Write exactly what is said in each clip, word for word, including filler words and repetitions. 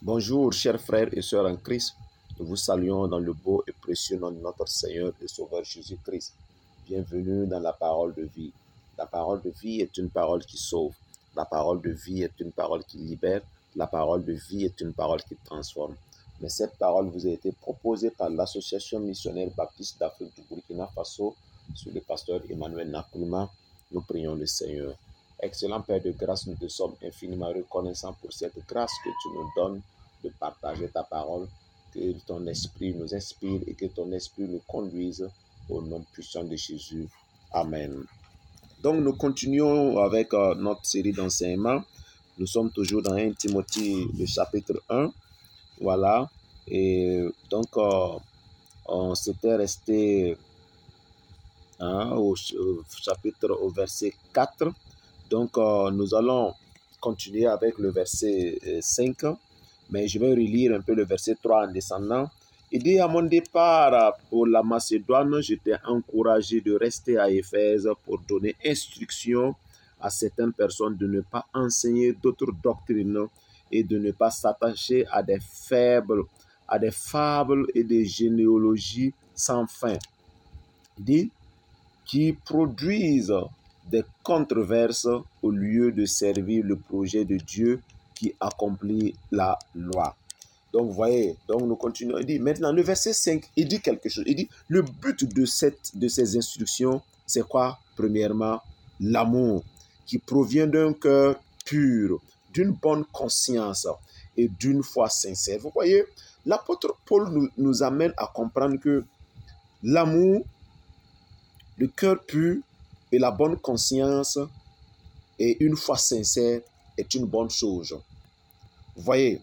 Bonjour, chers frères et sœurs en Christ. Nous vous saluons dans le beau et précieux nom de notre Seigneur et Sauveur Jésus-Christ. Bienvenue dans la parole de vie. La parole de vie est une parole qui sauve. La parole de vie est une parole qui libère. La parole de vie est une parole qui transforme. Mais cette parole vous a été proposée par l'Association missionnaire baptiste d'Afrique du Burkina Faso sur le pasteur Emmanuel Nakoulma. Nous prions le Seigneur. Excellent Père de grâce, nous te sommes infiniment reconnaissants pour cette grâce que tu nous donnes de partager ta parole, que ton esprit nous inspire et que ton esprit nous conduise au nom puissant de Jésus. Amen. Donc nous continuons avec euh, notre série d'enseignements. Nous sommes toujours dans un Timothée, le chapitre un. Voilà. Et donc euh, on s'était resté hein, au, au chapitre, au verset quatre. Donc, euh, nous allons continuer avec le verset euh, cinq, mais je vais relire un peu le verset trois en descendant. Il dit, à mon départ pour la Macédoine, j'étais encouragé de rester à Éphèse pour donner instruction à certaines personnes de ne pas enseigner d'autres doctrines et de ne pas s'attacher à des faibles, à des fables et des généalogies sans fin. Il dit, qui produisent des controverses au lieu de servir le projet de Dieu qui accomplit la loi. Donc, vous voyez, donc nous continuons. Il dit, maintenant, le verset cinq, il dit quelque chose. Il dit, le but de, cette, de ces instructions, c'est quoi? Premièrement, l'amour qui provient d'un cœur pur, d'une bonne conscience et d'une foi sincère. Vous voyez, l'apôtre Paul nous, nous amène à comprendre que l'amour, le cœur pur et la bonne conscience et une foi sincère est une bonne chose. Vous voyez,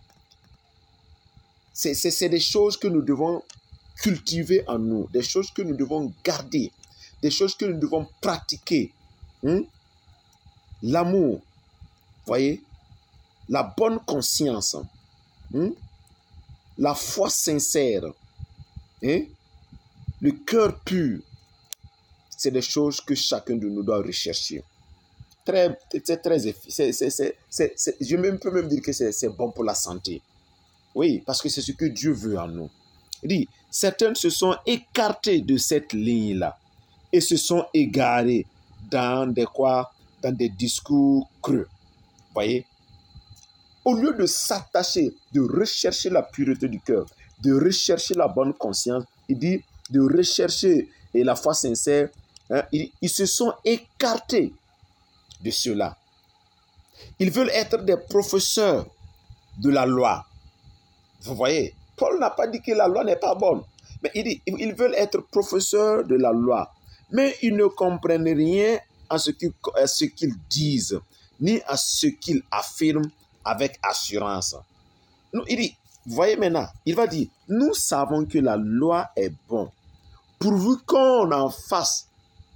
c'est, c'est, c'est des choses que nous devons cultiver en nous, des choses que nous devons garder, des choses que nous devons pratiquer. Hum? L'amour, vous voyez, la bonne conscience, hum? La foi sincère, hein? Le cœur pur. C'est des choses que chacun de nous doit rechercher. Très, c'est très c'est, c'est, c'est, c'est, c'est, je peux même dire que c'est, c'est bon pour la santé. Oui, parce que c'est ce que Dieu veut en nous. Il dit, certains se sont écartés de cette ligne-là et se sont égarés dans des quoi, dans des discours creux. Voyez? Au lieu de s'attacher, de rechercher la pureté du cœur, de rechercher la bonne conscience, il dit de rechercher et la foi sincère. Hein, ils, ils se sont écartés de cela. Ils veulent être des professeurs de la loi. Vous voyez, Paul n'a pas dit que la loi n'est pas bonne, mais il dit ils veulent être professeurs de la loi, mais ils ne comprennent rien à ce qu'ils, à ce qu'ils disent, ni à ce qu'ils affirment avec assurance. Nous, il dit, vous voyez maintenant, il va dire, nous savons que la loi est bonne, pourvu qu'on en fasse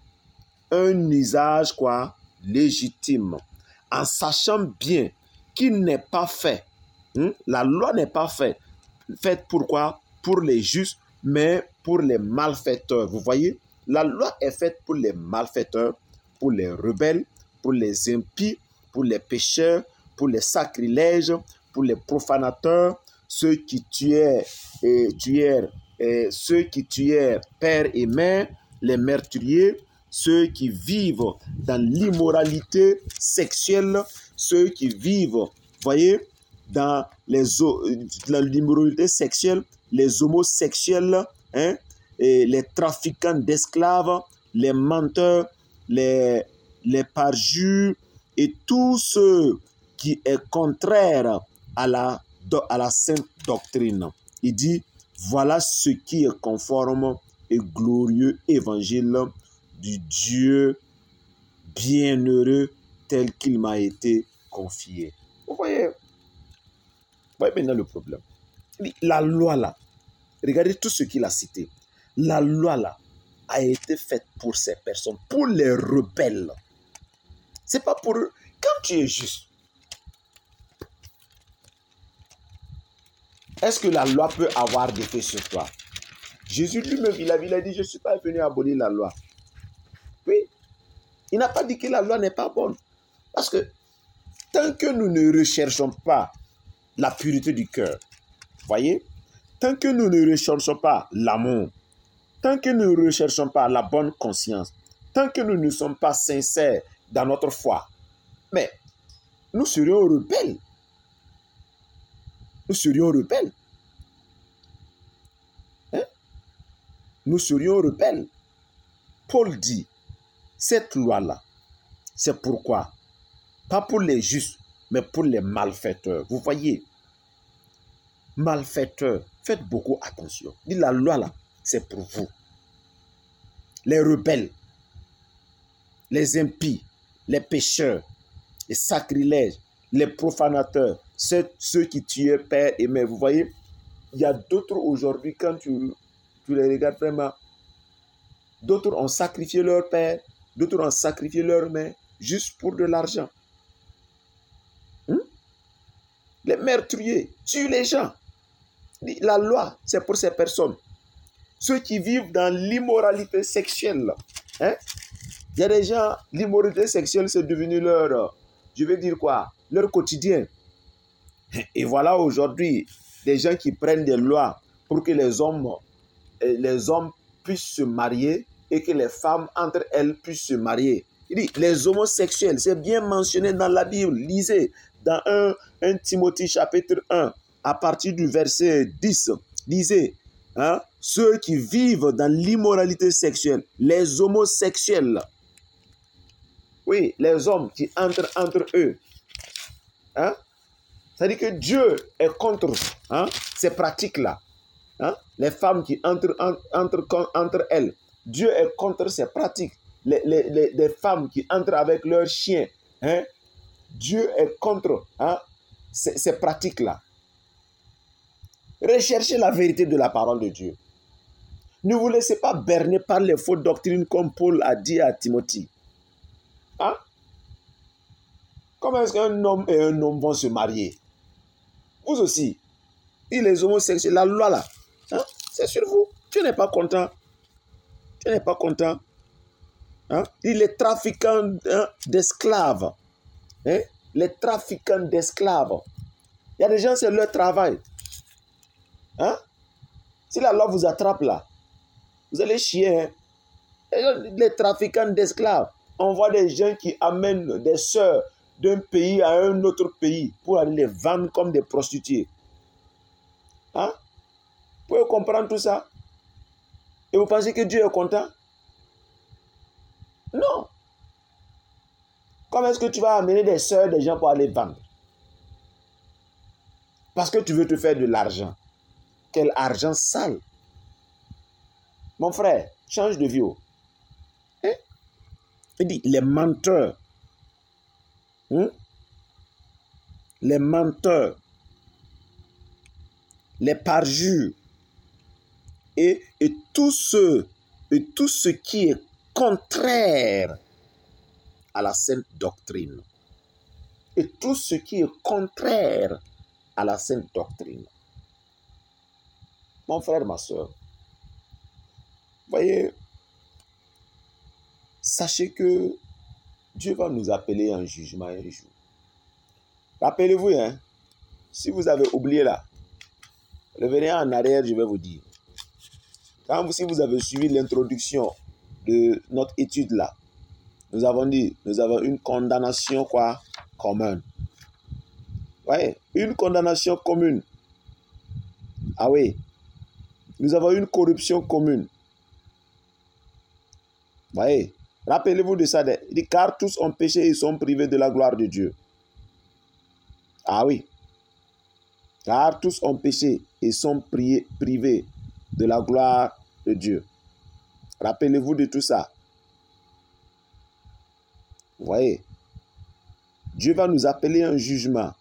un usage quoi légitime, en sachant bien qu'il n'est pas fait. Hein? La loi n'est pas faite. Faite pourquoi? Pour les justes, mais pour les malfaiteurs. Vous voyez, la loi est faite pour les malfaiteurs, pour les rebelles, pour les impies, pour les pécheurs, pour les sacrilèges, pour les profanateurs, ceux qui tuèrent et tuèrent, et ceux qui tuèrent père et mère, les meurtriers, ceux qui vivent dans l'immoralité sexuelle, ceux qui vivent, voyez, dans les dans l'immoralité sexuelle, les homosexuels, hein, et les trafiquants d'esclaves, les menteurs, les, les parjures et tout ce qui est contraire à la, à la sainte doctrine. Il dit, voilà ce qui est conforme et glorieux évangile du Dieu bienheureux tel qu'il m'a été confié. Vous voyez, vous voyez maintenant le problème. La loi là, regardez tout ce qu'il a cité. La loi là a été faite pour ces personnes, pour les rebelles. C'est pas pour eux. Quand tu es juste, est-ce que la loi peut avoir des effets sur toi? Jésus lui-même, il a, il a dit, je ne suis pas venu abolir la loi. Oui, il n'a pas dit que la loi n'est pas bonne. Parce que tant que nous ne recherchons pas la pureté du cœur. Voyez, tant que nous ne recherchons pas l'amour, tant que nous ne recherchons pas la bonne conscience, tant que nous ne sommes pas sincères dans notre foi, mais nous serions rebelles. Nous serions rebelles. Hein? Nous serions rebelles. Paul dit, cette loi-là, c'est pourquoi, pas pour les justes, mais pour les malfaiteurs. Vous voyez, malfaiteurs, faites beaucoup attention. Dit la loi là, c'est pour vous. Les rebelles, les impies, les pécheurs, les sacrilèges, les profanateurs, ceux, ceux qui tuaient père et mère. Vous voyez, il y a d'autres aujourd'hui, quand tu, tu les regardes vraiment, d'autres ont sacrifié leur père, d'autres ont sacrifié leur mère, juste pour de l'argent. Hum? Les meurtriers tuent les gens. La loi, c'est pour ces personnes. Ceux qui vivent dans l'immoralité sexuelle. Hein? Il y a des gens, l'immoralité sexuelle, c'est devenu leur, je vais dire quoi, leur quotidien. Et voilà aujourd'hui, des gens qui prennent des lois pour que les hommes, les hommes puissent se marier et que les femmes, entre elles, puissent se marier. Il dit, les homosexuels, c'est bien mentionné dans la Bible. Lisez, dans un, un Timothée chapitre un, à partir du verset dix, lisez, hein, ceux qui vivent dans l'immoralité sexuelle, les homosexuels, oui, les hommes qui entrent entre eux, hein, c'est-à-dire que Dieu est contre, hein, ces pratiques-là, hein, les femmes qui entrent entre, entre, entre elles, Dieu est contre ces pratiques, les, les, les, les femmes qui entrent avec leurs chiens, hein, Dieu est contre, hein, ces, ces pratiques-là. Recherchez la vérité de la parole de Dieu. Ne vous laissez pas berner par les fausses doctrines comme Paul a dit à Timothée. Hein? Comment est-ce qu'un homme et un homme vont se marier? Vous aussi. Et les homosexuels, la loi là, hein? C'est sur vous. Tu n'es pas content. Tu n'es pas content. Hein? Et les trafiquants, hein, d'esclaves. Hein? Les trafiquants d'esclaves. Il y a des gens, c'est leur travail. Hein? Si la loi vous attrape là, vous allez chier. Hein? Les trafiquants d'esclaves. On voit des gens qui amènent des sœurs d'un pays à un autre pays pour aller les vendre comme des prostituées. Hein? Vous pouvez comprendre tout ça? Et vous pensez que Dieu est content? Non. Comment est-ce que tu vas amener des sœurs des gens pour aller vendre? Parce que tu veux te faire de l'argent. Quel argent sale. Mon frère, change de vie. Hein? Il dit, les menteurs, hein? Les menteurs, les parjures, et, et tout ce, et tout ce qui est contraire à la sainte doctrine. Et tout ce qui est contraire à la sainte doctrine. Mon frère, ma soeur, voyez, sachez que Dieu va nous appeler en jugement un jour. Rappelez-vous, hein, si vous avez oublié là, revenez en arrière, je vais vous dire. Quand vous, si vous avez suivi l'introduction de notre étude là, nous avons dit, nous avons une condamnation quoi, commune. Voyez, une condamnation commune. Ah oui. Nous avons une corruption commune. Voyez, rappelez-vous de ça. Il dit, car tous ont péché et sont privés de la gloire de Dieu. Ah oui. Car tous ont péché et sont privés de la gloire de Dieu. Rappelez-vous de tout ça. Vous voyez, Dieu va nous appeler un jugement.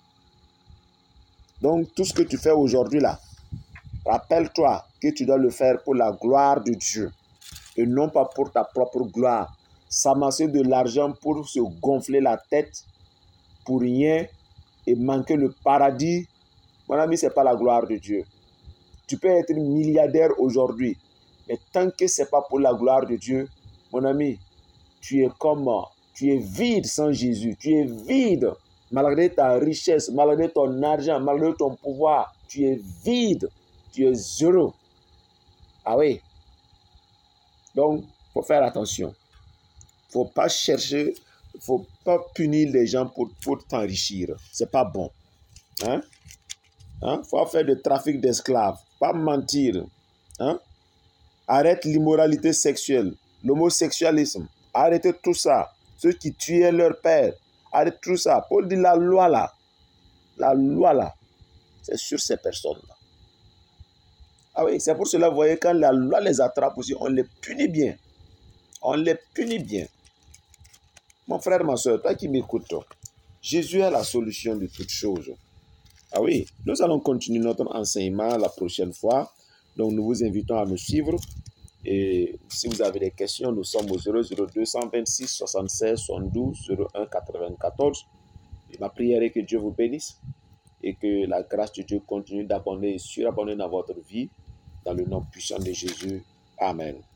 Donc, tout ce que tu fais aujourd'hui là, rappelle-toi que tu dois le faire pour la gloire de Dieu et non pas pour ta propre gloire. S'amasser de l'argent pour se gonfler la tête pour rien et manquer le paradis, mon ami, ce n'est pas la gloire de Dieu. Tu peux être milliardaire aujourd'hui, mais tant que ce n'est pas pour la gloire de Dieu, mon ami, tu es comme, tu es vide sans Jésus, tu es vide. malgré ta richesse, malgré ton argent, malgré ton pouvoir, tu es vide, tu es zéro. Ah oui. Donc, il faut faire attention. Il ne faut pas chercher, il ne faut pas punir les gens pour, pour t'enrichir. Ce n'est pas bon. Hein? Hein? Faut faire du trafic d'esclaves, pas mentir. Hein? Arrête l'immoralité sexuelle, l'homosexualisme. Arrêtez tout ça. Ceux qui tuaient leur père, arrêtez tout ça. Paul dit la loi là, la loi là, c'est sur ces personnes-là. Ah oui, c'est pour cela, vous voyez, quand la loi les attrape aussi, on les punit bien. On les punit bien. Mon frère, ma soeur, toi qui m'écoutes, Jésus est la solution de toutes choses. Ah oui, nous allons continuer notre enseignement la prochaine fois. Donc, nous vous invitons à nous suivre. Et si vous avez des questions, nous sommes au zéro zéro deux cent vingt-six soixante-seize soixante-douze zéro un quatre-vingt-quatorze. Et ma prière est que Dieu vous bénisse et que la grâce de Dieu continue d'abonder et surabonder dans votre vie. Dans le nom puissant de Jésus. Amen.